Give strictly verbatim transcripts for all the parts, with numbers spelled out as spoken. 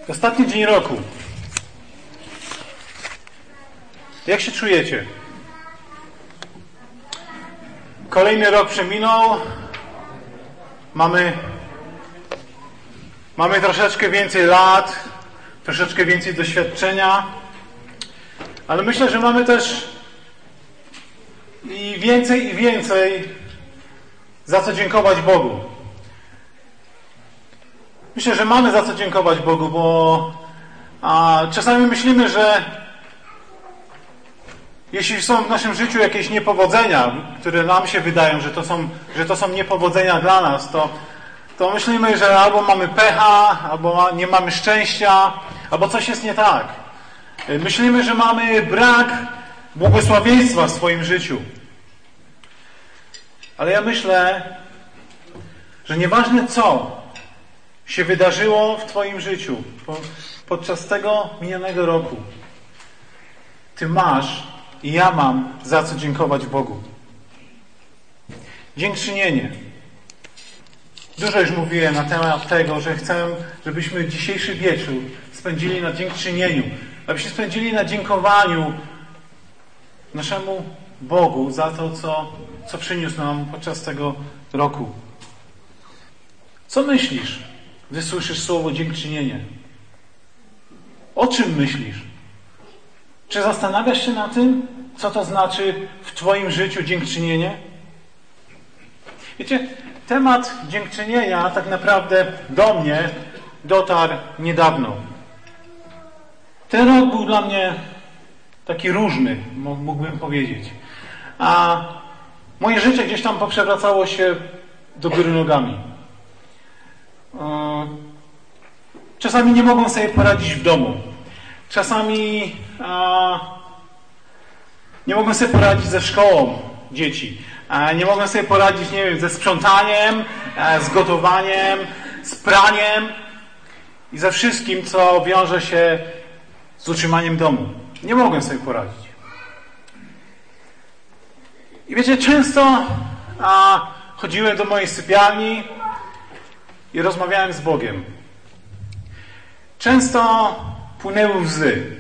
Ostatni dzień roku. Jak się czujecie? Kolejny rok przeminął. Mamy, mamy troszeczkę więcej lat, troszeczkę więcej doświadczenia, ale myślę, że mamy też i więcej i więcej za co dziękować Bogu. Myślę, że mamy za co dziękować Bogu, bo a, czasami myślimy, że jeśli są w naszym życiu jakieś niepowodzenia, które nam się wydają, że to są, że to są niepowodzenia dla nas, to, to myślimy, że albo mamy pecha, albo nie mamy szczęścia, albo coś jest nie tak. Myślimy, że mamy brak błogosławieństwa w swoim życiu. Ale ja myślę, że nieważne co się wydarzyło w Twoim życiu podczas tego minionego roku, Ty masz i ja mam za co dziękować Bogu. Dziękczynienie. Dużo już mówiłem na temat tego, że chcę, żebyśmy dzisiejszy wieczór spędzili na dziękczynieniu, abyśmy spędzili na dziękowaniu naszemu Bogu za to, co, co przyniósł nam podczas tego roku. Co myślisz, gdy słyszysz słowo dziękczynienie? O czym myślisz? Czy zastanawiasz się na tym, co to znaczy w Twoim życiu dziękczynienie? Wiecie, temat dziękczynienia tak naprawdę do mnie dotarł niedawno. Ten rok był dla mnie taki różny, mógłbym powiedzieć. A moje życie gdzieś tam poprzewracało się do góry nogami. Czasami nie mogłem sobie poradzić w domu. Czasami a, nie mogłem sobie poradzić ze szkołą dzieci. A, nie mogłem sobie poradzić, nie wiem, ze sprzątaniem, a, z gotowaniem, z praniem i ze wszystkim, co wiąże się z utrzymaniem domu. Nie mogłem sobie poradzić. I wiecie, często a, chodziłem do mojej sypialni i rozmawiałem z Bogiem. Często płynęły łzy.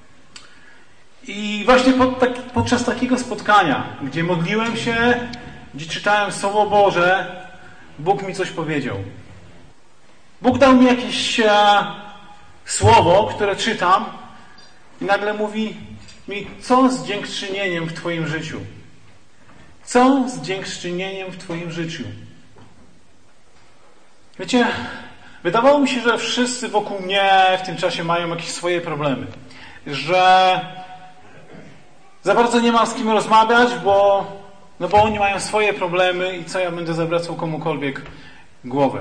I właśnie pod, tak, podczas takiego spotkania, gdzie modliłem się, gdzie czytałem Słowo Boże, Bóg mi coś powiedział. Bóg dał mi jakieś e, słowo, które czytam i nagle mówi mi, co z dziękczynieniem w Twoim życiu? Co z dziękczynieniem w Twoim życiu? Wiecie, wydawało mi się, że wszyscy wokół mnie w tym czasie mają jakieś swoje problemy. Że za bardzo nie mam z kim rozmawiać, bo, no bo oni mają swoje problemy i co ja będę zawracał komukolwiek głowę.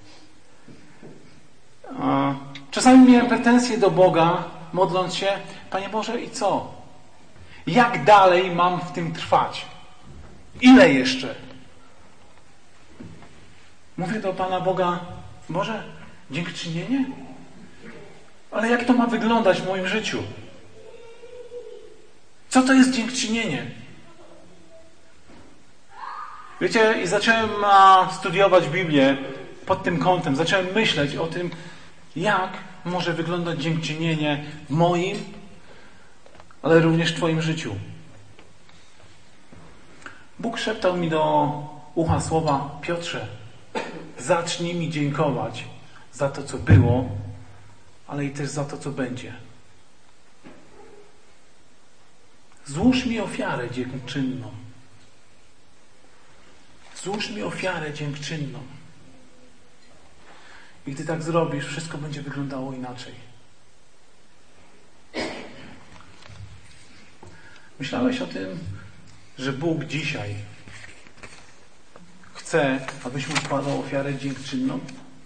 Czasami miałem pretensje do Boga, modląc się, Panie Boże, i co? Jak dalej mam w tym trwać? Ile jeszcze? Mówię do Pana Boga, Boże, dziękczynienie? Ale jak to ma wyglądać w moim życiu? Co to jest dziękczynienie? Wiecie, i zacząłem studiować Biblię pod tym kątem. Zacząłem myśleć o tym, jak może wyglądać dziękczynienie w moim, ale również w Twoim życiu. Bóg szeptał mi do ucha słowa, Piotrze, zacznij mi dziękować za to, co było, ale i też za to, co będzie. Złóż mi ofiarę dziękczynną. Złóż mi ofiarę dziękczynną. I gdy tak zrobisz, wszystko będzie wyglądało inaczej. Myślałeś o tym, że Bóg dzisiaj chce, abyś mu składał ofiarę dziękczynną?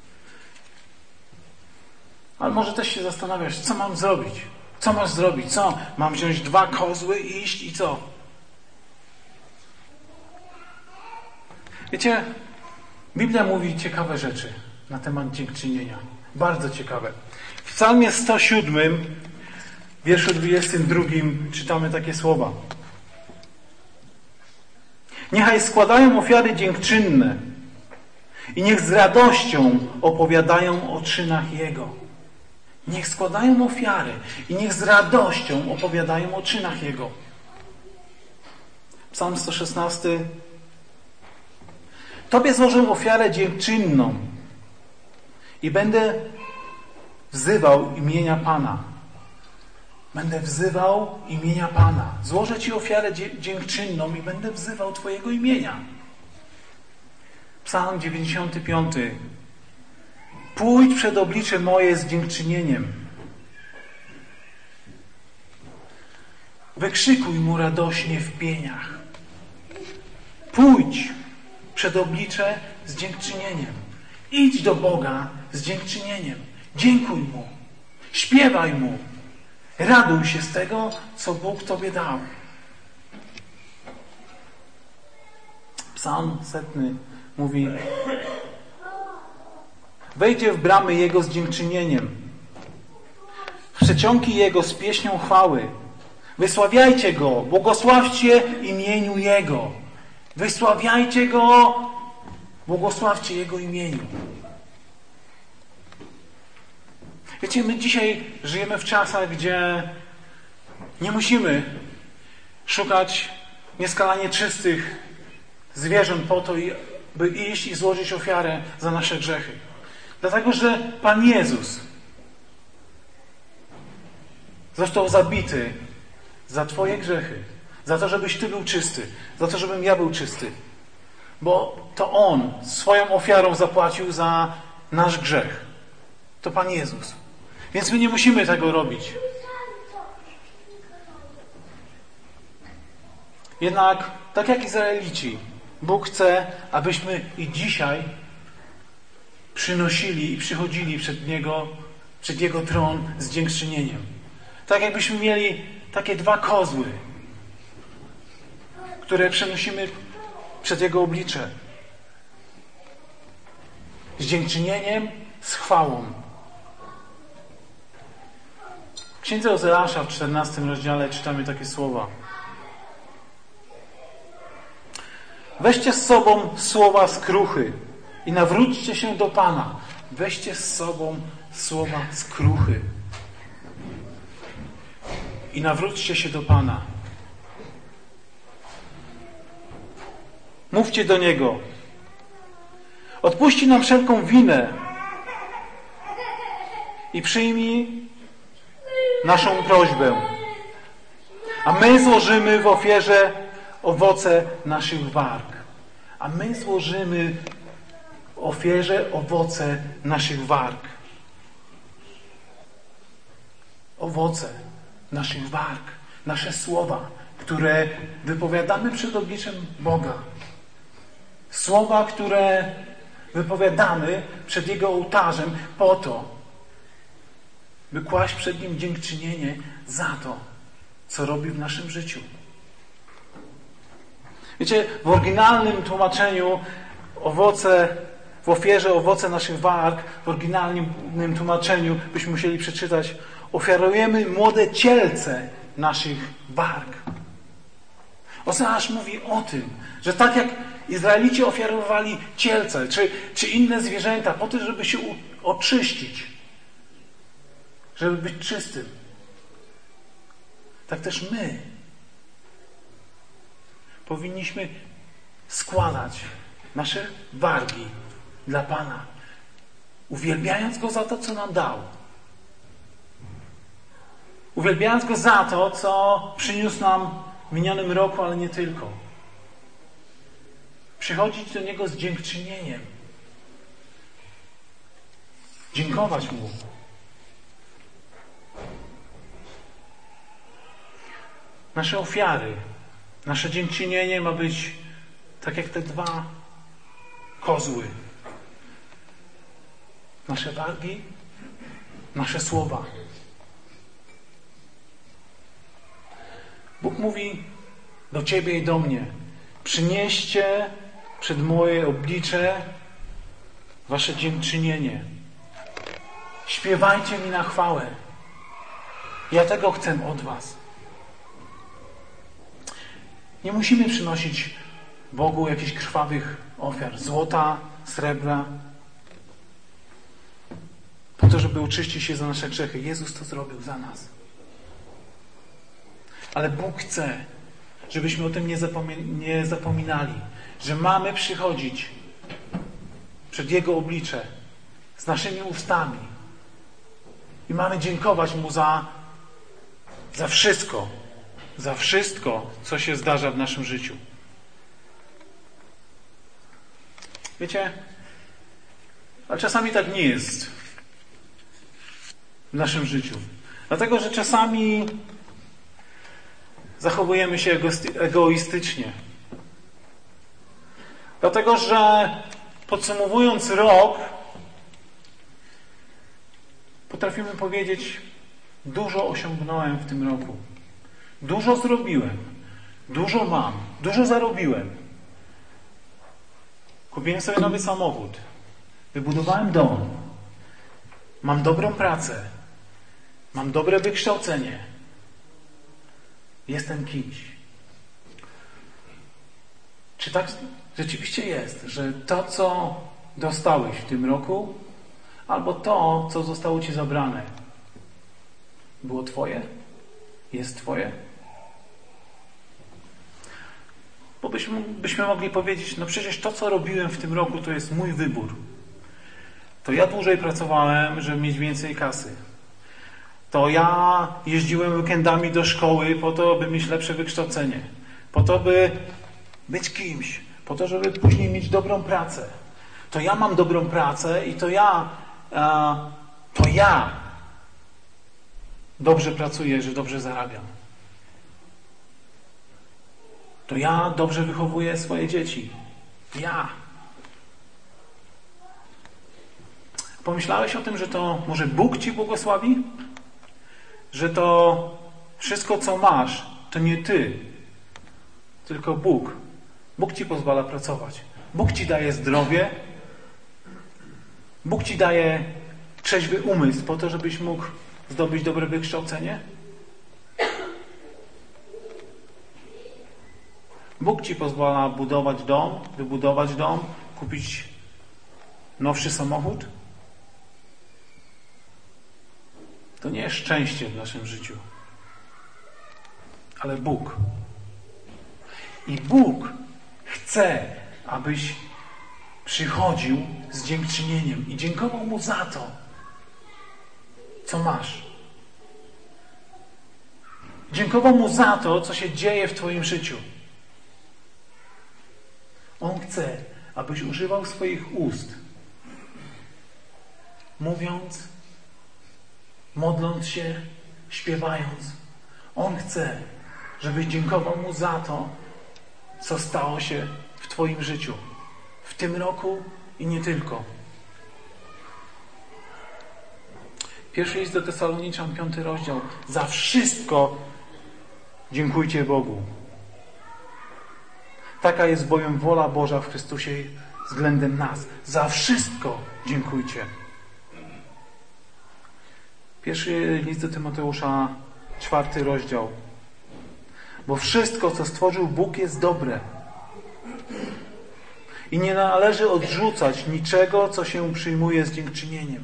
Ale może też się zastanawiasz, co mam zrobić? Co masz zrobić? Co? Mam wziąć dwa kozły, iść i co? Wiecie, Biblia mówi ciekawe rzeczy na temat dziękczynienia. Bardzo ciekawe. W Psalmie sto siódmym, wierszu dwudziestym drugim czytamy takie słowa. Niechaj składają ofiary dziękczynne i niech z radością opowiadają o czynach Jego. Niech składają ofiary i niech z radością opowiadają o czynach Jego. Psalm sto szesnasty. Tobie złożę ofiarę dziękczynną i będę wzywał imienia Pana. Będę wzywał imienia Pana. Złożę Ci ofiarę dziękczynną i będę wzywał Twojego imienia. Psalm dziewięćdziesiąty piąty. Pójdź przed oblicze moje z dziękczynieniem. Wykrzykuj Mu radośnie w pieniach. Pójdź przed oblicze z dziękczynieniem. Idź do Boga z dziękczynieniem. Dziękuj Mu. Śpiewaj Mu. Raduj się z tego, co Bóg Tobie dał. Psalm setny mówi: wejdzie w bramy Jego z dziękczynieniem, w przeciągi Jego z pieśnią chwały. Wysławiajcie Go, błogosławcie imieniu Jego. Wysławiajcie Go, błogosławcie Jego imieniu. Wiecie, my dzisiaj żyjemy w czasach, gdzie nie musimy szukać nieskalanie czystych zwierząt po to, by iść i złożyć ofiarę za nasze grzechy. Dlatego, że Pan Jezus został zabity za Twoje grzechy, za to, żebyś Ty był czysty, za to, żebym ja był czysty. Bo to On swoją ofiarą zapłacił za nasz grzech. To Pan Jezus. Więc my nie musimy tego robić. Jednak, tak jak Izraelici, Bóg chce, abyśmy i dzisiaj przynosili i przychodzili przed Niego, przed Jego tron z dziękczynieniem. Tak jakbyśmy mieli takie dwa kozły, które przenosimy przed Jego oblicze. Z dziękczynieniem, z chwałą. W Księdze Ozeasza w czternastym rozdziale czytamy takie słowa. Weźcie z sobą słowa skruchy i nawróćcie się do Pana. Weźcie z sobą słowa skruchy i nawróćcie się do Pana. Mówcie do Niego: odpuści nam wszelką winę i przyjmij naszą prośbę, a my złożymy w ofierze owoce naszych warg. A my złożymy w ofierze owoce naszych warg. Owoce naszych warg, nasze słowa, które wypowiadamy przed obliczem Boga. Słowa, które wypowiadamy przed Jego ołtarzem po to, by kłaść przed Nim dziękczynienie za to, co robi w naszym życiu. Wiecie, w oryginalnym tłumaczeniu owoce, w ofierze owoce naszych warg, w oryginalnym tłumaczeniu byśmy musieli przeczytać: ofiarujemy młode cielce naszych warg. Ozeasz mówi o tym, że tak jak Izraelici ofiarowali cielce, czy, czy inne zwierzęta po to, żeby się oczyścić, żeby być czystym, tak też my powinniśmy składać nasze wargi dla Pana, uwielbiając Go za to, co nam dał. Uwielbiając Go za to, co przyniósł nam w minionym roku, ale nie tylko. Przychodzić do Niego z dziękczynieniem. Dziękować Mu. Nasze ofiary, nasze dziękczynienie ma być tak jak te dwa kozły. Nasze wargi, nasze słowa. Bóg mówi do Ciebie i do mnie: przynieście przed moje oblicze wasze dziękczynienie. Śpiewajcie mi na chwałę. Ja tego chcę od was. Nie musimy przynosić Bogu jakichś krwawych ofiar. Złota, srebra. po to, żeby oczyścić się za nasze grzechy. Jezus to zrobił za nas. Ale Bóg chce, żebyśmy o tym nie, zapomin- nie zapominali, że mamy przychodzić przed Jego oblicze z naszymi ustami i mamy dziękować Mu za, za wszystko, za wszystko, co się zdarza w naszym życiu. Wiecie, ale czasami tak nie jest w naszym życiu. Dlatego, że czasami zachowujemy się egoistycznie. Dlatego, że podsumowując rok, potrafimy powiedzieć, dużo osiągnąłem w tym roku. Dużo zrobiłem. Dużo mam. Dużo zarobiłem. Kupiłem sobie nowy samochód. Wybudowałem dom. Mam dobrą pracę. Mam dobre wykształcenie. Jestem kimś. Czy tak rzeczywiście jest, że to, co dostałeś w tym roku, albo to, co zostało Ci zabrane, było Twoje? Jest Twoje? Bo byśmy, byśmy mogli powiedzieć, no przecież to, co robiłem w tym roku, to jest mój wybór. To ja dłużej pracowałem, żeby mieć więcej kasy. To ja jeździłem weekendami do szkoły po to, by mieć lepsze wykształcenie. Po to, by być kimś. Po to, żeby później mieć dobrą pracę. To ja mam dobrą pracę i to ja to ja dobrze pracuję, że dobrze zarabiam. To ja dobrze wychowuję swoje dzieci. Ja. Pomyślałeś o tym, że to może Bóg Ci błogosławi? Że to wszystko, co masz, to nie Ty, tylko Bóg. Bóg Ci pozwala pracować. Bóg Ci daje zdrowie. Bóg Ci daje trzeźwy umysł po to, żebyś mógł zdobyć dobre wykształcenie. Bóg Ci pozwala budować dom, wybudować dom, kupić nowszy samochód. To nie jest szczęście w naszym życiu, ale Bóg. I Bóg chce, abyś przychodził z dziękczynieniem i dziękował Mu za to, co masz. Dziękował Mu za to, co się dzieje w Twoim życiu. On chce, abyś używał swoich ust, mówiąc, modląc się, śpiewając. On chce, żebyś dziękował Mu za to, co stało się w Twoim życiu. W tym roku i nie tylko. Pierwszy list do Tesaloniczan, piąty rozdział. Za wszystko dziękujcie Bogu. Taka jest bowiem wola Boża w Chrystusie względem nas. Za wszystko dziękujcie. Pierwszy list do Tymoteusza, czwarty rozdział. Bo wszystko, co stworzył Bóg, jest dobre. I nie należy odrzucać niczego, co się przyjmuje z dziękczynieniem.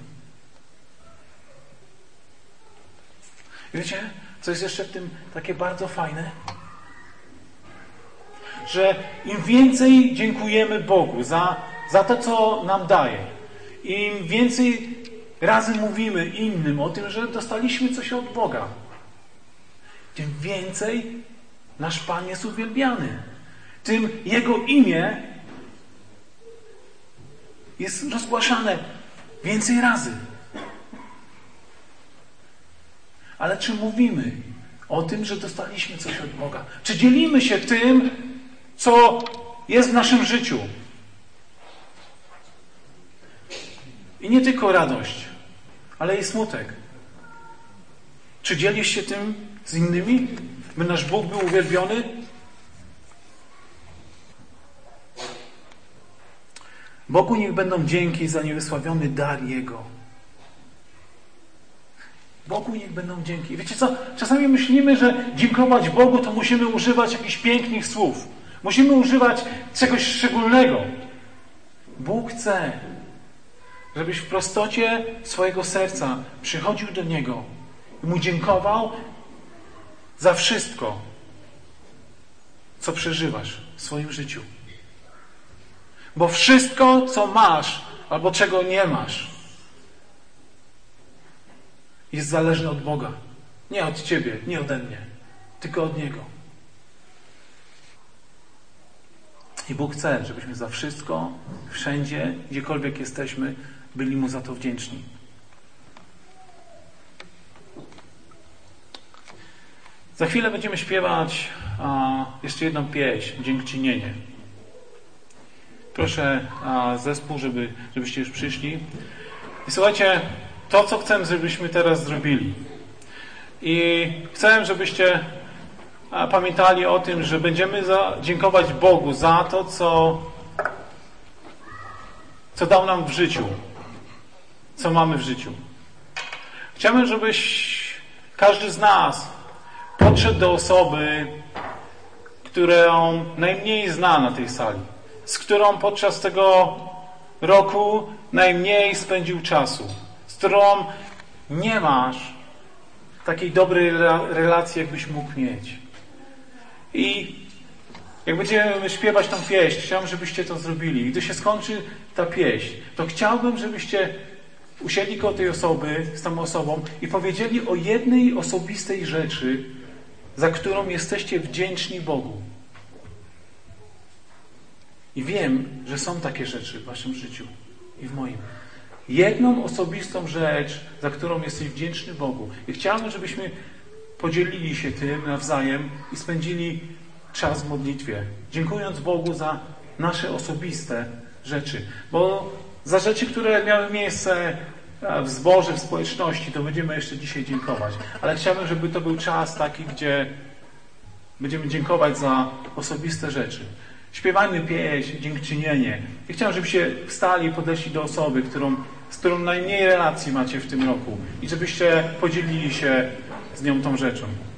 Wiecie, co jest jeszcze w tym takie bardzo fajne? Że im więcej dziękujemy Bogu za, za to, co nam daje, im więcej razy mówimy innym o tym, że dostaliśmy coś od Boga, tym więcej nasz Pan jest uwielbiany. Tym Jego imię jest rozgłaszane więcej razy. Ale czy mówimy o tym, że dostaliśmy coś od Boga? Czy dzielimy się tym, co jest w naszym życiu? I nie tylko radość, ale i smutek. Czy dzielisz się tym z innymi, by nasz Bóg był uwielbiony? Bogu niech będą dzięki za niewysławiony dar Jego. Bogu niech będą dzięki. Wiecie co? Czasami myślimy, że dziękować Bogu to musimy używać jakichś pięknych słów. Musimy używać czegoś szczególnego. Bóg chce, Żebyś w prostocie swojego serca przychodził do Niego i Mu dziękował za wszystko, co przeżywasz w swoim życiu. Bo wszystko, co masz albo czego nie masz, jest zależne od Boga. Nie od Ciebie, nie ode mnie, tylko od Niego. I Bóg chce, żebyśmy za wszystko, wszędzie, gdziekolwiek jesteśmy, byli Mu za to wdzięczni. Za chwilę będziemy śpiewać a, jeszcze jedną pieśń, Dziękczynienie. Proszę a, zespół, żeby, żebyście już przyszli. I słuchajcie, to, co chcę, żebyśmy teraz zrobili. I chcę, żebyście a, pamiętali o tym, że będziemy za, dziękować Bogu za to, co, co dał nam w życiu. Co mamy w życiu. Chciałbym, żebyś każdy z nas podszedł do osoby, którą najmniej zna na tej sali, z którą podczas tego roku najmniej spędził czasu, z którą nie masz takiej dobrej relacji, jakbyś mógł mieć. I jak będziemy śpiewać tą pieśń, chciałbym, żebyście to zrobili. I gdy się skończy ta pieśń, to chciałbym, żebyście usiedli koło tej osoby, z tą osobą i powiedzieli o jednej osobistej rzeczy, za którą jesteście wdzięczni Bogu. I wiem, że są takie rzeczy w waszym życiu i w moim. Jedną osobistą rzecz, za którą jesteś wdzięczny Bogu. I chciałbym, żebyśmy podzielili się tym nawzajem i spędzili czas w modlitwie, dziękując Bogu za nasze osobiste rzeczy. Bo za rzeczy, które miały miejsce w zborze, w społeczności, to będziemy jeszcze dzisiaj dziękować. Ale chciałbym, żeby to był czas taki, gdzie będziemy dziękować za osobiste rzeczy. Śpiewajmy pieśń, dziękczynienie. I chciałem, żebyście wstali i podeszli do osoby, którą, z którą najmniej relacji macie w tym roku. I żebyście podzielili się z nią tą rzeczą.